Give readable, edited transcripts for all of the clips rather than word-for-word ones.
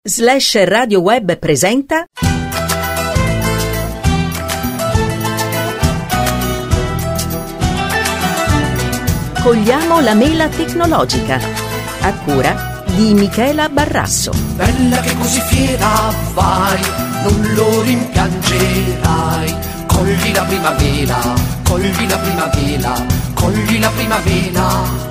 Slash Radio Web presenta Cogliamo la mela tecnologica, a cura di Michela Barrasso. Bella che così fiera vai, non lo rimpiangerai. Cogli la primavera, cogli la primavera, cogli la primavera.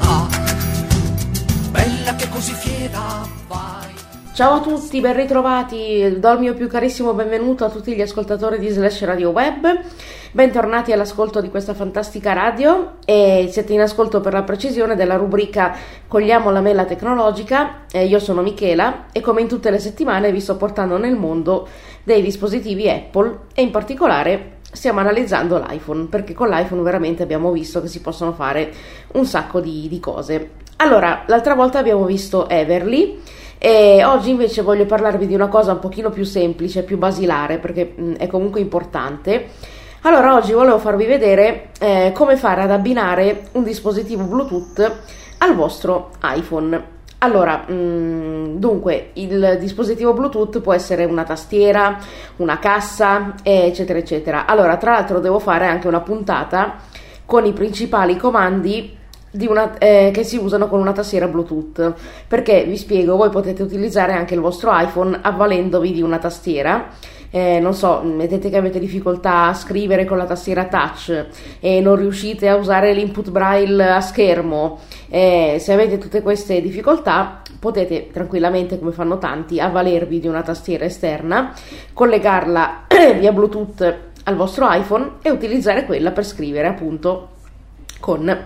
Bella che così fiera vai. Ciao a tutti, ben ritrovati, do il mio più carissimo benvenuto a tutti gli ascoltatori di Slash Radio Web. Bentornati all'ascolto di questa fantastica radio e siete in ascolto, per la precisione, della rubrica Cogliamo la mela tecnologica. Io sono Michela e come in tutte le settimane vi sto portando nel mondo dei dispositivi Apple e in particolare stiamo analizzando l'iPhone, perché con l'iPhone veramente abbiamo visto che si possono fare un sacco di cose. Allora, l'altra volta abbiamo visto Everly e oggi invece voglio parlarvi di una cosa un pochino più semplice, più basilare, perché è comunque importante. Allora, oggi volevo farvi vedere come fare ad abbinare un dispositivo Bluetooth al vostro iPhone. Allora, dunque, il dispositivo Bluetooth può essere una tastiera, una cassa, eccetera, eccetera. Allora, tra l'altro devo fare anche una puntata con i principali comandi che si usano con una tastiera Bluetooth, perché vi spiego, voi potete utilizzare anche il vostro iPhone avvalendovi di una tastiera. Non so, vedete che avete difficoltà a scrivere con la tastiera touch e non riuscite a usare l'input braille a schermo. Se avete tutte queste difficoltà, potete tranquillamente, come fanno tanti, avvalervi di una tastiera esterna, collegarla via Bluetooth al vostro iPhone e utilizzare quella per scrivere, appunto, con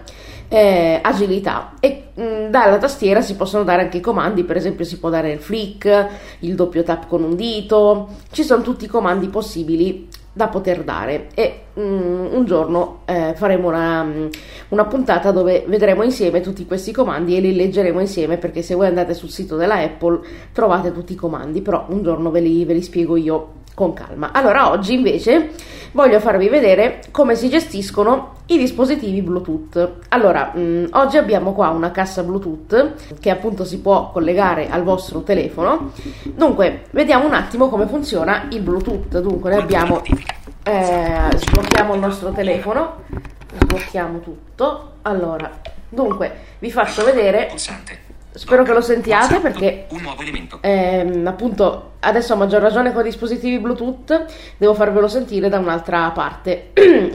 agilità. E dalla tastiera si possono dare anche i comandi, per esempio si può dare il flick, il doppio tap con un dito, ci sono tutti i comandi possibili da poter dare e un giorno faremo una puntata dove vedremo insieme tutti questi comandi e li leggeremo insieme, perché se voi andate sul sito della Apple trovate tutti i comandi, però un giorno ve li spiego io con calma. Allora, oggi invece voglio farvi vedere come si gestiscono i dispositivi Bluetooth. Allora, oggi abbiamo qua una cassa Bluetooth che appunto si può collegare al vostro telefono. Dunque, vediamo un attimo come funziona il Bluetooth. Dunque, noi abbiamo sblocchiamo il nostro telefono, sblocchiamo tutto. Allora, dunque, vi faccio vedere. Spero che lo sentiate, perché un nuovo elemento. Appunto adesso a maggior ragione con i dispositivi Bluetooth devo farvelo sentire da un'altra parte,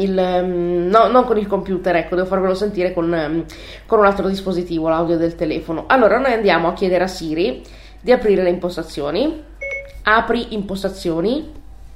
non con il computer, ecco, devo farvelo sentire con un altro dispositivo, l'audio del telefono. Allora, noi andiamo a chiedere a Siri di aprire le impostazioni. Apri impostazioni.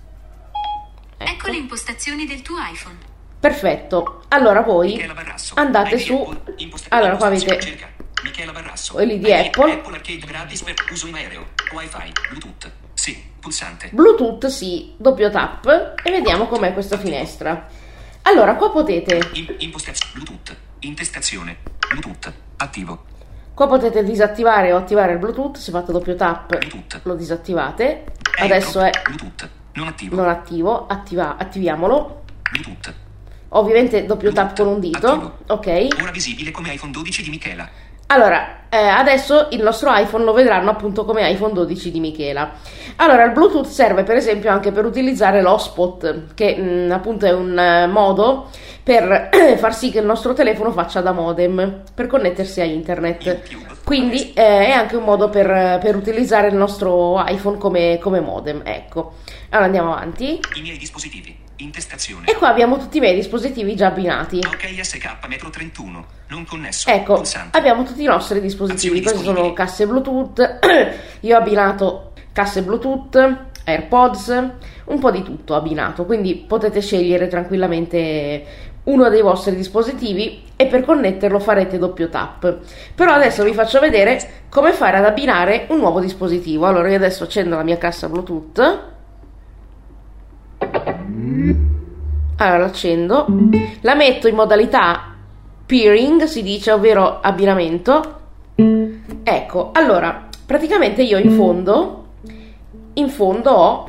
Ecco le impostazioni del tuo iPhone. Perfetto. Allora voi andate su, allora qua avete Michela Barrasso, quelli di Apple Arcade gratis per uso in aereo, Wi-Fi, Bluetooth, sì, pulsante. Bluetooth sì, doppio tap e vediamo com'è questa finestra. Allora, qua potete Impostazione, Bluetooth, intestazione, Bluetooth, attivo. Qua potete disattivare o attivare il Bluetooth. Se fate doppio tap Bluetooth. lo disattivate. Adesso è Bluetooth, non attivo. Attiviamolo. Bluetooth. Ovviamente doppio tap con un dito. Attivo. Ok. Ora visibile come iPhone 12 di Michela. Allora, adesso il nostro iPhone lo vedranno appunto come iPhone 12 di Michela. Allora, il Bluetooth serve per esempio anche per utilizzare l'hotspot, che appunto è un modo per far sì che il nostro telefono faccia da modem per connettersi a internet. Quindi è anche un modo per utilizzare il nostro iPhone come modem, ecco. Allora andiamo avanti. I miei dispositivi. Intestazione. E qua abbiamo tutti i miei dispositivi già abbinati. Ok, SK Metro 31 non connesso. Ecco, pulsante. abbiamo tutti i nostri dispositivi. Queste sono casse Bluetooth. Io ho abbinato casse Bluetooth, AirPods, un po' di tutto abbinato. Quindi potete scegliere tranquillamente uno dei vostri dispositivi e per connetterlo farete doppio tap. Però adesso vi faccio vedere come fare ad abbinare un nuovo dispositivo. Allora, io adesso accendo la mia cassa Bluetooth. Allora l'accendo, la metto in modalità pairing, si dice, ovvero abbinamento. Ecco, allora praticamente io in fondo ho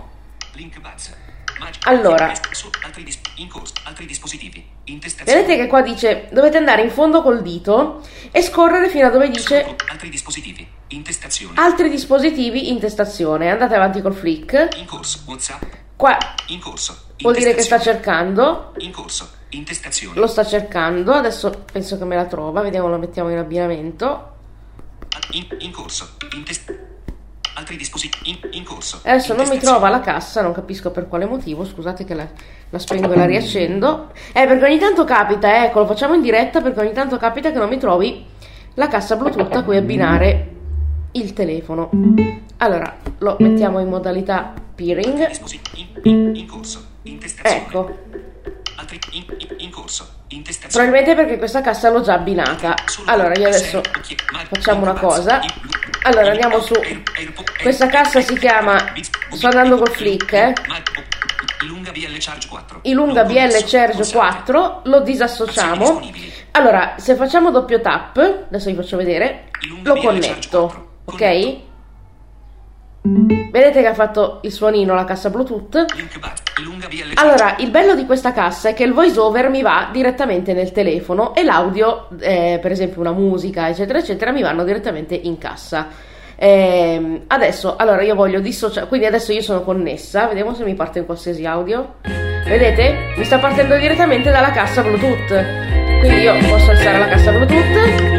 allora altri dispositivi. Intestazione. Vedete che qua dice dovete andare in fondo col dito e scorrere fino a dove dice altri dispositivi. Intestazione. Altri dispositivi, intestazione. Andate avanti col flick. In corso. WhatsApp. Qua In corso. vuol dire che sta Intestazione. cercando. In corso. Intestazione. Lo sta cercando. Adesso penso che me la trova. Vediamo, lo mettiamo in abbinamento. In corso. Altri dispositivi. In corso. Adesso non mi Intestazione. trova la cassa, non capisco per quale motivo. Scusate che la spengo e la riaccendo. Perché ogni tanto capita, ecco, lo facciamo in diretta perché ogni tanto capita che non mi trovi la cassa Bluetooth a cui abbinare il telefono. Allora, lo mettiamo in modalità peering. In corso. Intestazione. Ecco, Altri in corso. Intestazione. probabilmente perché questa cassa l'ho già abbinata. Allora, io adesso facciamo una cosa. Allora, andiamo su. Questa cassa si chiama, sto andando col flick, Ilunga BL Charge 4. Ilunga BL Charge 4, lo disassociamo. Allora, se facciamo doppio tap, adesso vi faccio vedere, lo connetto, ok? Vedete che ha fatto il suonino la cassa Bluetooth. Allora, il bello di questa cassa è che il voice over mi va direttamente nel telefono e l'audio, per esempio una musica, eccetera, eccetera, mi vanno direttamente in cassa. Adesso, allora io voglio dissociare, quindi adesso io sono connessa, vediamo se mi parte in qualsiasi audio. Vedete? Mi sta partendo direttamente dalla cassa Bluetooth. Quindi io posso alzare la cassa Bluetooth.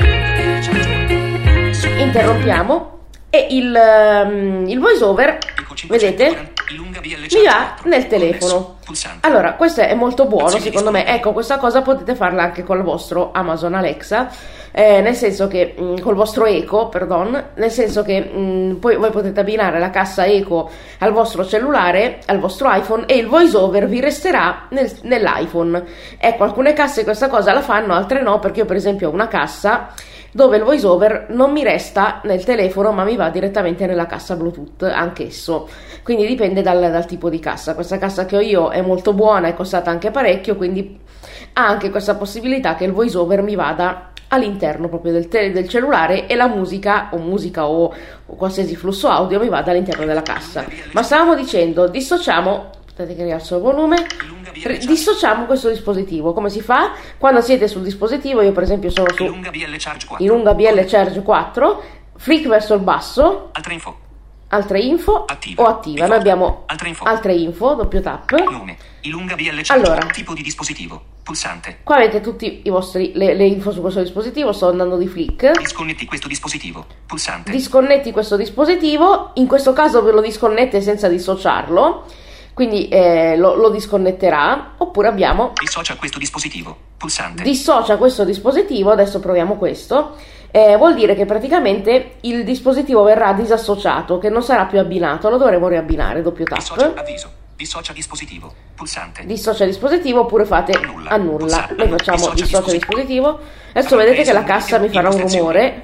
Interrompiamo. E il voice over, vedete, mi va nel telefono. Allora, questo è molto buono secondo me. Ecco, questa cosa potete farla anche con il vostro Amazon Alexa, nel senso che col vostro Echo, perdon, nel senso che poi voi potete abbinare la cassa Echo al vostro cellulare, al vostro iPhone, e il voice over vi resterà nell'iPhone. Ecco, alcune casse questa cosa la fanno, altre no, perché io per esempio ho una cassa dove il voice over non mi resta nel telefono ma mi va direttamente nella cassa Bluetooth anch'esso, quindi dipende dal tipo di cassa. Questa cassa che ho io è molto buona, è costata anche parecchio, quindi ha anche questa possibilità che il voice over mi vada all'interno proprio del cellulare e la musica o qualsiasi flusso audio mi vada all'interno della cassa. Ma stavamo dicendo, dissociamo, aspettate che rialzo il volume, dissociamo questo dispositivo. Come si fa? Quando siete sul dispositivo, io per esempio sono su Ilunga BL Charge 4. Ilunga BL Charge 4, flick verso il basso, altre info Attiva. o attiva. Noi abbiamo Altre info. doppio tap. Nome. Ilunga BL Charge. Allora, Tipo di dispositivo. Pulsante. qua avete tutti i vostri le info su questo dispositivo. Sto andando di flick. Disconnetti questo dispositivo. Pulsante. Disconnetti questo dispositivo. In questo caso ve lo disconnette senza dissociarlo, quindi lo disconnetterà. Oppure abbiamo Dissocia questo dispositivo. Pulsante. dissocia questo dispositivo. Adesso proviamo questo. Vuol dire che praticamente il dispositivo verrà disassociato, che non sarà più abbinato, lo dovremo riabbinare, doppio Dissocia tap. avviso. Dissocia dispositivo. Pulsante. Dissocia dispositivo, oppure fate annulla. Noi facciamo dissocia dispositivo. Adesso vedete che la cassa mi farà un rumore.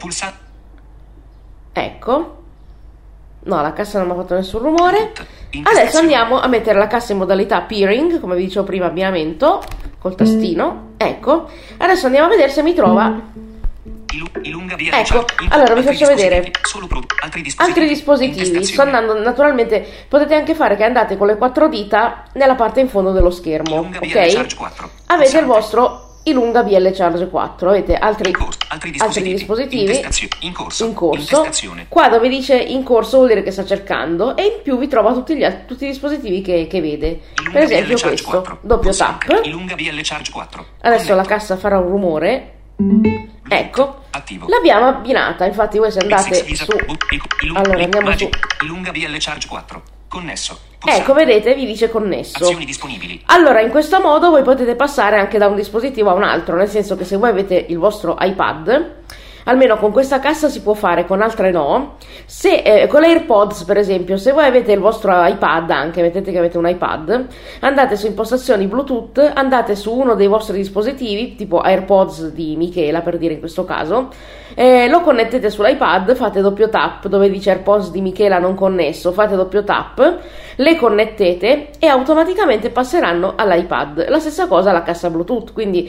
Ecco. No, la cassa non mi ha fatto nessun rumore. Adesso andiamo a mettere la cassa in modalità peering, come vi dicevo prima, abbinamento col tastino. Ecco. Adesso andiamo a vedere se mi trova. Ecco, allora vi faccio vedere altri dispositivi. Sto andando, naturalmente potete anche fare che andate con le 4 dita nella parte in fondo dello schermo, ok? Avete il vostro Ilunga BL Charge 4, avete altri dispositivi in corso. Qua dove dice in corso vuol dire che sta cercando, e in più vi trova tutti i dispositivi che vede. Per esempio questo, doppio tap. Adesso la cassa farà un rumore. Ecco, l'abbiamo abbinata. Infatti voi se andate su, allora andiamo su, connesso. Ecco, vedete, vi dice connesso. Azioni disponibili. Allora, in questo modo voi potete passare anche da un dispositivo a un altro, nel senso che se voi avete il vostro iPad, almeno con questa cassa si può fare, con altre no. Se con l'AirPods per esempio, se voi avete il vostro iPad, anche mettete che avete un iPad, andate su impostazioni Bluetooth, andate su uno dei vostri dispositivi, tipo AirPods di Michela per dire in questo caso, lo connettete sull'iPad, fate doppio tap dove dice AirPods di Michela non connesso, fate doppio tap, le connettete e automaticamente passeranno all'iPad. La stessa cosa alla cassa Bluetooth, quindi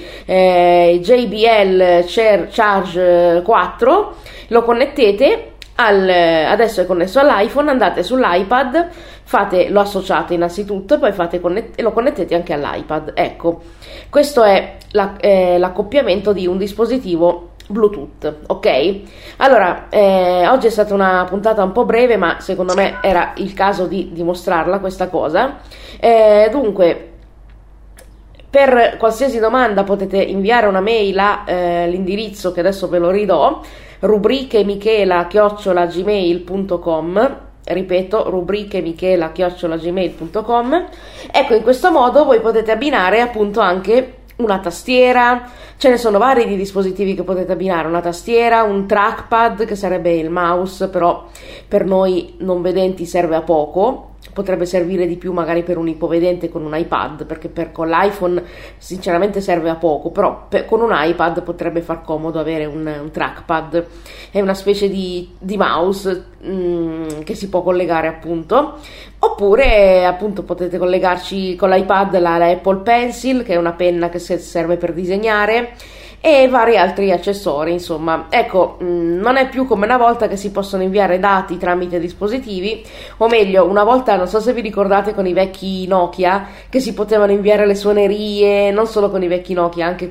JBL Charge 4 lo connettete adesso è connesso all'iPhone, andate sull'iPad, lo associate innanzitutto, poi lo connettete anche all'iPad. Ecco, questo è l'accoppiamento di un dispositivo Bluetooth, ok? Allora, oggi è stata una puntata un po' breve, ma secondo me era il caso di dimostrarla questa cosa. Dunque, per qualsiasi domanda potete inviare una mail all'indirizzo che adesso ve lo ridò, rubrichemichela@gmail.com. Ripeto, rubrichemichela@gmail.com. Ecco, in questo modo voi potete abbinare appunto anche una tastiera. Ce ne sono vari di dispositivi che potete abbinare: una tastiera, un trackpad che sarebbe il mouse, però per noi non vedenti serve a poco. Potrebbe servire di più magari per un ipovedente con un iPad, perché con l'iPhone sinceramente serve a poco, però con un iPad potrebbe far comodo avere un trackpad. È una specie di mouse che si può collegare appunto, oppure appunto potete collegarci con l'iPad la Apple Pencil, che è una penna che serve per disegnare, e vari altri accessori. Insomma, ecco, non è più come una volta che si possono inviare dati tramite dispositivi, o meglio, una volta, non so se vi ricordate, con i vecchi Nokia, che si potevano inviare le suonerie, non solo con i vecchi Nokia, anche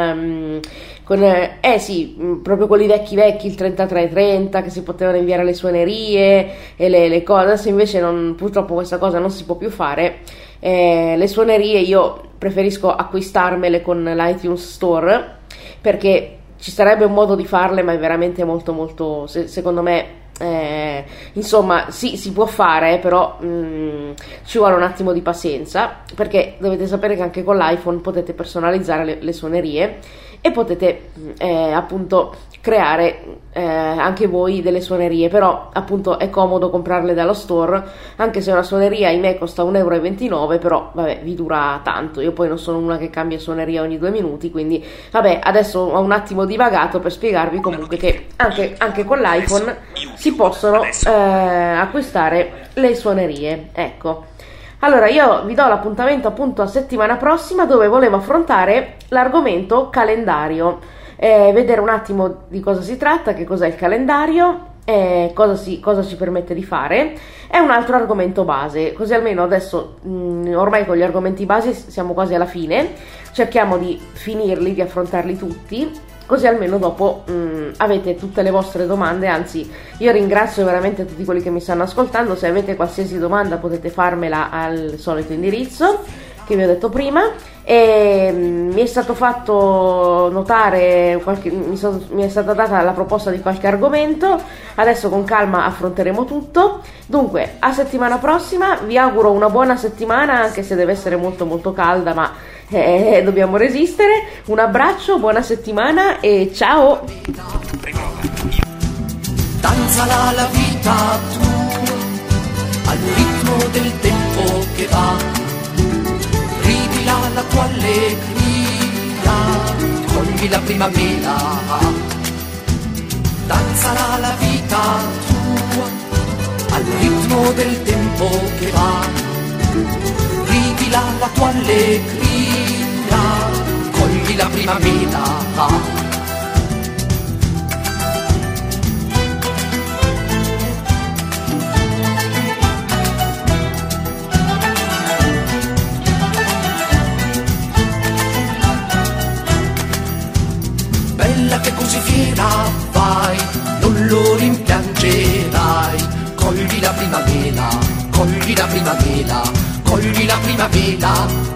proprio con i vecchi, il 3330, che si potevano inviare le suonerie e le cose. Adesso invece purtroppo questa cosa non si può più fare. Le suonerie io preferisco acquistarmele con l'iTunes Store, perché ci sarebbe un modo di farle, ma è veramente molto molto, secondo me, insomma, sì, si può fare, però ci vuole un attimo di pazienza, perché dovete sapere che anche con l'iPhone potete personalizzare le suonerie e potete appunto creare anche voi delle suonerie, però appunto è comodo comprarle dallo store, anche se una suoneria in me costa 1,29 €, però vabbè, vi dura tanto. Io poi non sono una che cambia suoneria ogni 2 minuti, quindi vabbè, adesso ho un attimo divagato per spiegarvi comunque che anche con l'iPhone si possono acquistare le suonerie. Ecco, allora io vi do l'appuntamento appunto a settimana prossima, dove volevo affrontare l'argomento calendario, vedere un attimo di cosa si tratta, che cos'è il calendario, cosa ci permette di fare. È un altro argomento base, così almeno adesso ormai con gli argomenti base siamo quasi alla fine, cerchiamo di finirli, di affrontarli tutti, così almeno dopo avete tutte le vostre domande. Anzi, io ringrazio veramente tutti quelli che mi stanno ascoltando. Se avete qualsiasi domanda potete farmela al solito indirizzo che vi ho detto prima, e mi è stato fatto notare mi è stata data la proposta di qualche argomento. Adesso con calma affronteremo tutto. Dunque, a settimana prossima, vi auguro una buona settimana, anche se deve essere molto molto calda, ma dobbiamo resistere. Un abbraccio, buona settimana e ciao. Danzala la vita tua al ritmo del tempo che va, rivila la tua allegria, cogli la primavera. Danzala la vita tua al ritmo del tempo che va, rivila la tua allegria, cogli la primavera. Che così fiera vai, non lo rimpiangerai. Cogli la primavera, cogli la primavera, cogli la primavera.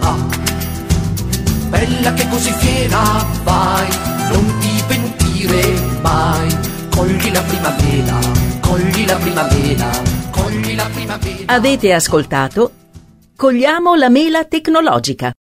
Bella che così fiera vai, non ti pentire mai. Cogli la primavera, cogli la primavera, cogli la primavera. Avete ascoltato Cogliamo la mela tecnologica,